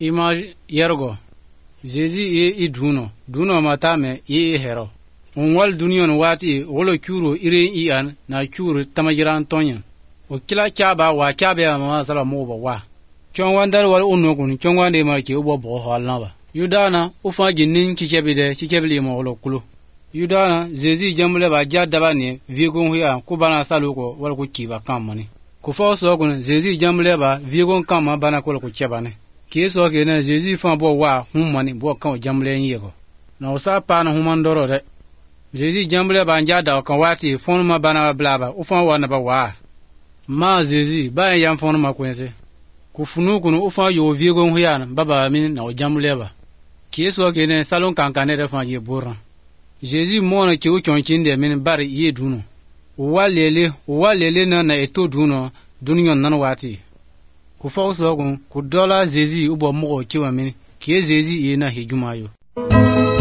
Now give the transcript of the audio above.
Imaj yergo Zezi e duno matame e hero onwal dunion wati wolo kuro ire ian na kuro tamajiran tonyan o kila chaba wa chabe ma sala moba wa chongwandar wal unogun chongwande marke ubo bo halnaba yudana ufa ginnin chichebile mo wolo kulo yudana Zezi jamle ba jadaba ne vigon huya ku bana saluko wal ku kiba kamani ku fo so gun Zezi jamle ba vigon kama bana ko ku chebane Keso kena Zezi fan bo wa humani bo kan jamle yego na usa pa na humandoro de Zezi jamle ba njada kan wati fon ma bana blaba u fan wa na ba wa ma Zezi ba yan fon ma kwense ku funu kunu u fan yo viego huyana baba min na jamle ba Keso kena salon kankane de fan ye boran Zezi mona ki u chonchinde min bari ye duno walele na eto duno dunyon nan wati ku fo so gun ku dola Zezi ubo mo kiwa min ke Zezi yena hijumayo